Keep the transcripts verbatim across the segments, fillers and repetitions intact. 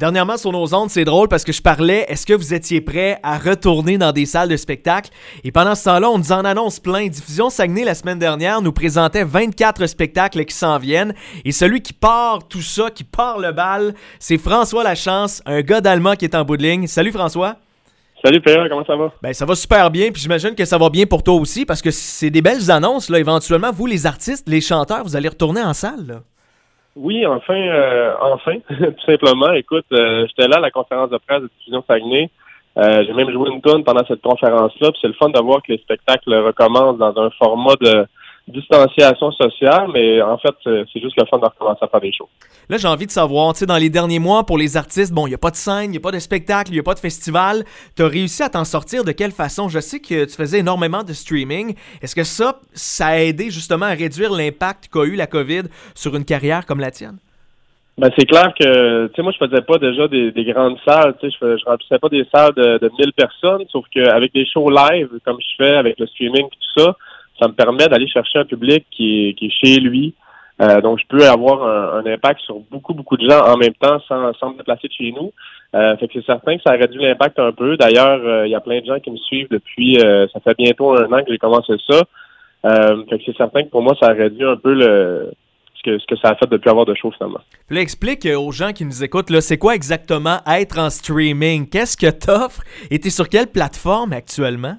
Dernièrement, sur nos ondes, c'est drôle parce que je parlais, est-ce que vous étiez prêts à retourner dans des salles de spectacle? Et pendant ce temps-là, on nous en annonce plein. Diffusion Saguenay, la semaine dernière, nous présentait vingt-quatre spectacles qui s'en viennent. Et celui qui part tout ça, qui part le bal, c'est François Lachance, un gars d'Alma qui est en bout de ligne. Salut François! Salut P A, comment ça va? Ben ça va super bien, puis j'imagine que ça va bien pour toi aussi, parce que c'est des belles annonces, là. Éventuellement, vous, les artistes, les chanteurs, vous allez retourner en salle, là. Oui, enfin, euh, enfin, tout simplement. Écoute, euh, j'étais là à la conférence de presse de Diffusion Saguenay. Euh, j'ai même joué une tourne pendant cette conférence-là, puis c'est le fun de voir que les spectacles recommencent dans un format de distanciation sociale, mais en fait, c'est juste le fun de recommencer à faire des shows. Là, j'ai envie de savoir, tu sais, dans les derniers mois, pour les artistes, bon, il n'y a pas de scène, il n'y a pas de spectacle, il n'y a pas de festival. Tu as réussi à t'en sortir de quelle façon? Je sais que tu faisais énormément de streaming. Est-ce que ça, ça a aidé justement à réduire l'impact qu'a eu la COVID sur une carrière comme la tienne? Ben, c'est clair que, tu sais, moi, je faisais pas déjà des, des grandes salles, tu sais, je, je remplissais pas des salles de, de mille personnes, sauf qu'avec des shows live, comme je fais avec le streaming et tout ça, ça me permet d'aller chercher un public qui est, qui est chez lui. Euh, donc, je peux avoir un, un impact sur beaucoup, beaucoup de gens en même temps sans, sans me déplacer de chez nous. Euh, fait que c'est certain que ça a réduit l'impact un peu. D'ailleurs, euh, il y a plein de gens qui me suivent depuis, euh, ça fait bientôt un an que j'ai commencé ça. Euh, fait que c'est certain que pour moi, ça a réduit un peu le ce que, ce que ça a fait depuis avoir de show, finalement. Puis là, explique aux gens qui nous écoutent, là, c'est quoi exactement être en streaming? Qu'est-ce que t'offres? Et t'es sur quelle plateforme actuellement?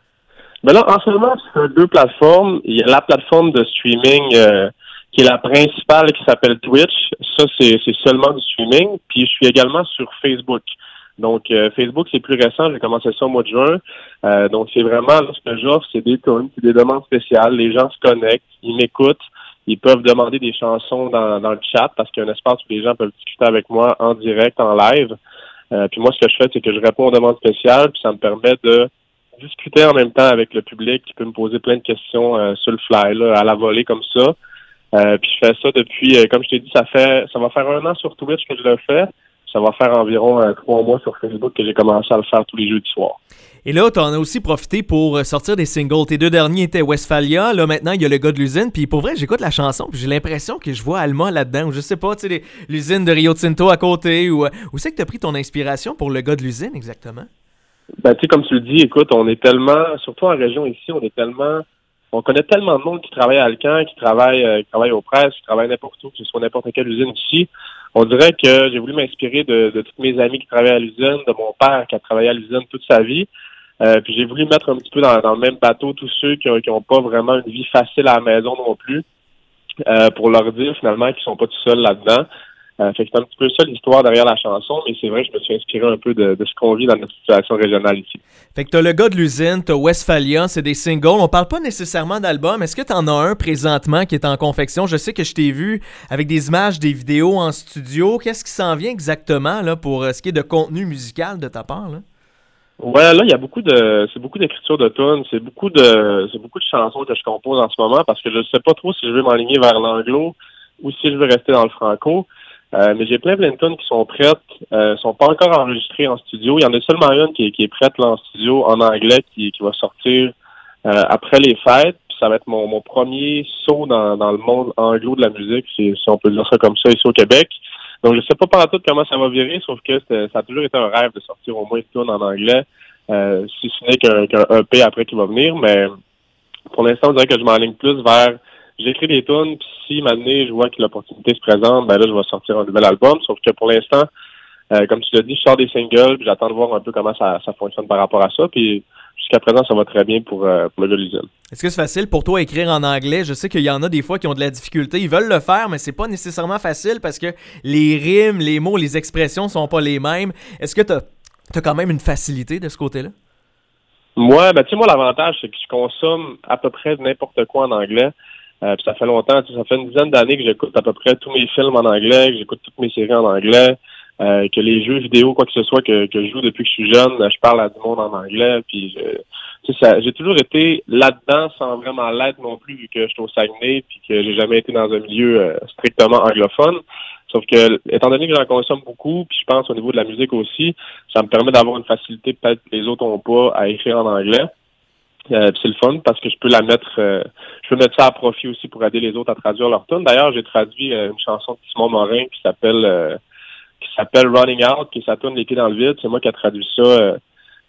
Ben là, en ce moment, sur deux plateformes. Il y a la plateforme de streaming euh, qui est la principale, qui s'appelle Twitch. Ça, c'est, c'est seulement du streaming. Puis je suis également sur Facebook. Donc, euh, Facebook, c'est plus récent. J'ai commencé ça au mois de juin. Euh, donc, c'est vraiment, là, ce que j'offre, c'est des tunes, c'est des demandes spéciales. Les gens se connectent, ils m'écoutent. Ils peuvent demander des chansons dans, dans le chat parce qu'il y a un espace où les gens peuvent discuter avec moi en direct, en live. Euh, puis moi, ce que je fais, c'est que je réponds aux demandes spéciales. Puis ça me permet de discuter en même temps avec le public qui peut me poser plein de questions euh, sur le fly, là, à la volée comme ça. Euh, puis je fais ça depuis, euh, comme je t'ai dit, ça fait ça va faire un an sur Twitch que je le fais. Ça va faire environ euh, trois mois sur Facebook que j'ai commencé à le faire tous les jeudis soirs. Et là, tu en as aussi profité pour sortir des singles. Tes deux derniers étaient Westphalia. Là, maintenant, il y a le gars de l'usine. Puis pour vrai, j'écoute la chanson. Puis j'ai l'impression que je vois Alma là-dedans. Ou je sais pas, tu sais, l'usine de Rio Tinto à côté. Ou où c'est que tu as pris ton inspiration pour le gars de l'usine exactement? Ben, tu sais, comme tu le dis, écoute, on est tellement, surtout en région ici, on est tellement, on connaît tellement de monde qui travaille à Alcan, qui travaille, euh, qui travaille aux presses, qui travaille n'importe où, que ce soit n'importe quelle usine ici. On dirait que j'ai voulu m'inspirer de, de tous mes amis qui travaillent à l'usine, de mon père qui a travaillé à l'usine toute sa vie. Euh, puis j'ai voulu mettre un petit peu dans, dans le même bateau tous ceux qui n'ont pas vraiment une vie facile à la maison non plus, euh, pour leur dire finalement qu'ils sont pas tout seuls là-dedans. Euh, fait que c'est un petit peu ça l'histoire derrière la chanson, mais c'est vrai que je me suis inspiré un peu de, de ce qu'on vit dans notre situation régionale ici. Fait que t'as le gars de l'usine, t'as Westphalia, c'est des singles. On parle pas nécessairement d'album. Est-ce que t'en as un présentement qui est en confection? Je sais que je t'ai vu avec des images, des vidéos en studio. Qu'est-ce qui s'en vient exactement là pour ce qui est de contenu musical de ta part, là? Ouais, là, il y a beaucoup de, c'est beaucoup d'écriture de tunes, c'est beaucoup de, c'est beaucoup de chansons que je compose en ce moment parce que je ne sais pas trop si je veux m'aligner vers l'anglo ou si je veux rester dans le franco. Euh, mais j'ai plein plein de tunes qui sont prêtes, euh, sont pas encore enregistrées en studio. Il y en a seulement une qui est, qui est prête là en studio en anglais qui, qui va sortir euh, après les fêtes. Puis ça va être mon, mon premier saut dans, dans le monde anglo de la musique, si, si on peut dire ça comme ça, ici au Québec. Donc je sais pas pendant tout comment ça va virer, sauf que ça a toujours été un rêve de sortir au moins une tune en anglais, euh, si ce n'est qu'un, qu'un E P après qui va venir. Mais pour l'instant, on dirait que je m'enligne plus vers j'écris des tunes, puis si maintenant je vois que l'opportunité se présente, ben là, je vais sortir un nouvel album. Sauf que pour l'instant, euh, comme tu l'as dit, je sors des singles, puis j'attends de voir un peu comment ça, ça fonctionne par rapport à ça. Puis jusqu'à présent, ça va très bien pour, euh, pour le gars de l'usine. Est-ce que c'est facile pour toi écrire en anglais? Je sais qu'il y en a des fois qui ont de la difficulté. Ils veulent le faire, mais c'est pas nécessairement facile parce que les rimes, les mots, les expressions sont pas les mêmes. Est-ce que t'as, t'as quand même une facilité de ce côté-là? Moi, ben tu sais, moi, l'avantage, c'est que je consomme à peu près n'importe quoi en anglais. Euh, puis ça fait longtemps, ça fait une dizaine d'années que j'écoute à peu près tous mes films en anglais, que j'écoute toutes mes séries en anglais, euh, que les jeux vidéo, quoi que ce soit, que, que je joue depuis que je suis jeune, je parle à du monde en anglais, puis je, tu sais, ça, j'ai toujours été là-dedans sans vraiment l'être non plus, vu que je suis au Saguenay, puis que j'ai jamais été dans un milieu euh, strictement anglophone. Sauf que, étant donné que j'en consomme beaucoup, puis je pense au niveau de la musique aussi, ça me permet d'avoir une facilité peut-être que les autres n'ont pas à écrire en anglais. Euh, c'est le fun parce que je peux la mettre euh, je peux mettre ça à profit aussi pour aider les autres à traduire leur tune. D'ailleurs, j'ai traduit euh, une chanson de Simon Morin qui s'appelle euh, qui s'appelle Running Out, qui ça tourne les pieds dans le vide. C'est moi qui ai traduit ça euh,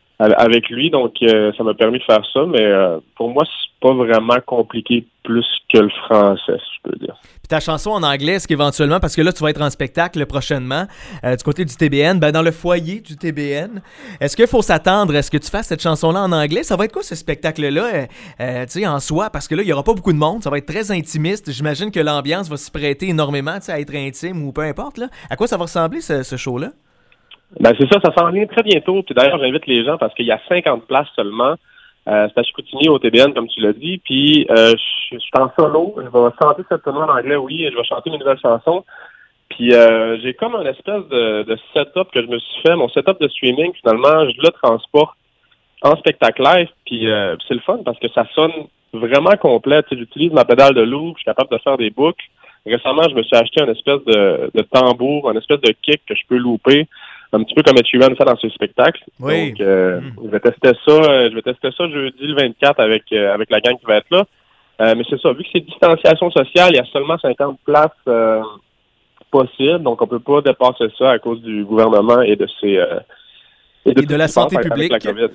avec lui, donc euh, ça m'a permis de faire ça, mais euh, pour moi, c'est pas vraiment compliqué plus que le français, si je peux dire. Puis ta chanson en anglais, est-ce qu'éventuellement, parce que là, tu vas être en spectacle prochainement, euh, du côté du T B N, ben dans le foyer du T B N, est-ce qu'il faut s'attendre à ce que tu fasses cette chanson-là en anglais? Ça va être quoi ce spectacle-là, euh, euh, tu sais, en soi? Parce que là, il n'y aura pas beaucoup de monde, ça va être très intimiste. J'imagine que l'ambiance va s'y prêter énormément, tu sais, à être intime ou peu importe, là. À quoi ça va ressembler, ce, ce show-là? Ben c'est ça, ça s'en vient très bientôt. Puis d'ailleurs, j'invite les gens parce qu'il y a cinquante places seulement. Euh, c'est à Chicoutimi au T B N, comme tu l'as dit. Puis euh, je, je suis en solo. Je vais chanter cette tune en anglais, oui, et je vais chanter mes nouvelles chansons. Puis euh, j'ai comme un espèce de, de setup que je me suis fait. Mon setup de streaming, finalement, je le transporte en spectacle live. Puis euh, c'est le fun parce que ça sonne vraiment complet. Tu sais, j'utilise ma pédale de loop, je suis capable de faire des boucles. Récemment, je me suis acheté une espèce de, de tambour, une espèce de kick que je peux louper. Un petit peu comme Ed Sheeran fait dans ses spectacles. Oui. Donc, euh, Mm. je vais tester ça. euh, Je vais tester ça jeudi le vingt-quatre avec euh, avec la gang qui va être là. Euh, mais c'est ça. Vu que c'est distanciation sociale, il y a seulement cinquante places euh, possibles. Donc, on peut pas dépasser ça à cause du gouvernement et de ses euh, Et de tout la ce qui se passe santé avec publique. la COVID.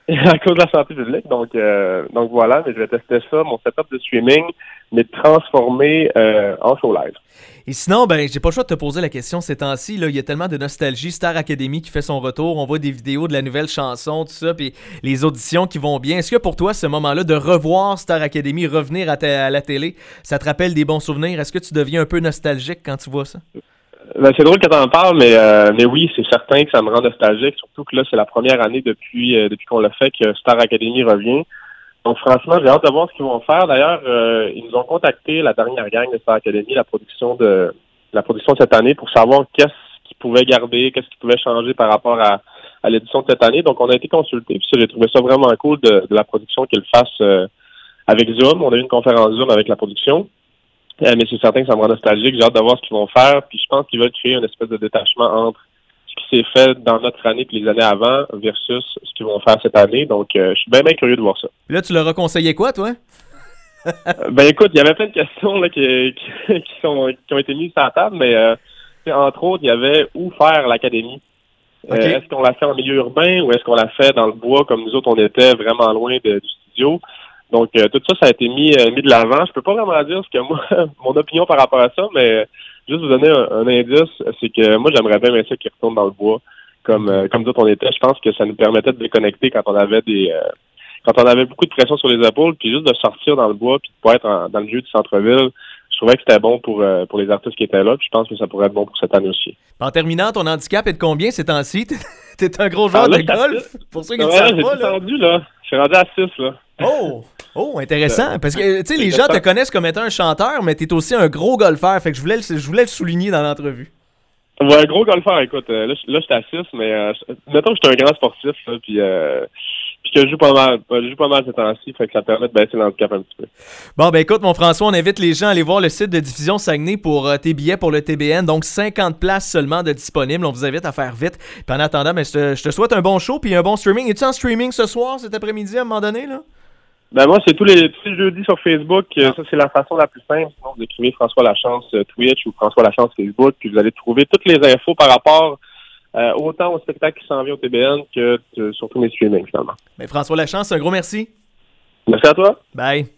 À cause de la santé publique. Donc, euh, donc voilà. Mais je vais tester ça, mon setup de streaming, mais transformé euh, en show live. Et sinon, ben, j'ai pas le choix de te poser la question ces temps-ci. Là, il y a tellement de nostalgie. Star Academy qui fait son retour. On voit des vidéos de la nouvelle chanson, tout ça, puis les auditions qui vont bien. Est-ce que pour toi, ce moment-là, de revoir Star Academy revenir à, ta- à la télé, ça te rappelle des bons souvenirs? Est-ce que tu deviens un peu nostalgique quand tu vois ça? Ben, c'est drôle que tu en parles, mais, euh, mais oui, c'est certain que ça me rend nostalgique, surtout que là, c'est la première année depuis, euh, depuis qu'on l'a fait que Star Academy revient. Donc, franchement, j'ai hâte de voir ce qu'ils vont faire. D'ailleurs, euh, ils nous ont contacté, la dernière gang de Star Academy, la production de la production de cette année, pour savoir qu'est-ce qu'ils pouvaient garder, qu'est-ce qu'ils pouvaient changer par rapport à, à l'édition de cette année. Donc, on a été consultés, puis ça, j'ai trouvé ça vraiment cool de, de la production qu'ils le fassent euh, avec Zoom. On a eu une conférence Zoom avec la production. Euh, mais c'est certain que ça me rend nostalgique. J'ai hâte de voir ce qu'ils vont faire. Puis je pense qu'ils veulent créer une espèce de détachement entre ce qui s'est fait dans notre année et les années avant versus ce qu'ils vont faire cette année. Donc, euh, je suis bien, bien curieux de voir ça. Là, tu leur as conseillé quoi, toi? Euh, ben écoute, il y avait plein de questions là, qui, qui, qui, sont, qui ont été mises sur la table, mais euh, entre autres, il y avait où faire l'académie. Euh, Okay. Est-ce qu'on l'a fait en milieu urbain ou est-ce qu'on l'a fait dans le bois comme nous autres, on était vraiment loin de, du studio? Donc, euh, tout ça, ça a été mis, euh, mis de l'avant. Je peux pas vraiment dire ce que moi, mon opinion par rapport à ça, mais juste vous donner un, un indice, c'est que moi, j'aimerais bien mettre ça qui retourne dans le bois, comme euh, comme nous autres, on était. Je pense que ça nous permettait de déconnecter quand on avait des euh, quand on avait beaucoup de pression sur les épaules, puis juste de sortir dans le bois, puis de pas être en- dans le jeu du centre-ville. Je trouvais que c'était bon pour euh, pour les artistes qui étaient là, puis je pense que ça pourrait être bon pour cette année aussi. En terminant, ton handicap est de combien ces temps-ci? T'es, t'es un gros joueur Ah, là, de je suis à golf? six. Pour ceux qui ne Ouais, savent j'ai pas, là. descendu, là. Je suis rendu à six, là. Oh! Oh, intéressant. Parce que, tu sais, les C'est gens te ça. connaissent comme étant un chanteur, mais t'es aussi un gros golfeur. Fait que je voulais, le- je voulais le souligner dans l'entrevue. Ouais, gros golfeur, écoute. euh, là, je- là, j'étais à six, mais euh, je- mettons que je suis un grand sportif, là, puis, euh, puis que je joue pas mal. Je joue pas mal ces temps-ci, fait que ça permet de baisser l'handicap un petit peu. Bon, ben écoute, mon François, on invite les gens à aller voir le site de Diffusion Saguenay pour euh, tes billets pour le T B N. Donc, cinquante places seulement de disponibles. On vous invite à faire vite. Puis en attendant, ben, je, te, je te souhaite un bon show puis un bon streaming. Es-tu en streaming ce soir, cet après-midi, à un moment donné, là? Ben moi, c'est tous les, tous les jeudis sur Facebook. Euh, Ah. Ça, c'est la façon la plus simple. Sinon, vous écrivez François Lachance euh, Twitch ou François Lachance Facebook, puis vous allez trouver toutes les infos par rapport euh, autant au spectacle qui s'en vient au T B N que euh, sur tous mes streamings, finalement. Ben, François Lachance, un gros merci. Merci à toi. Bye.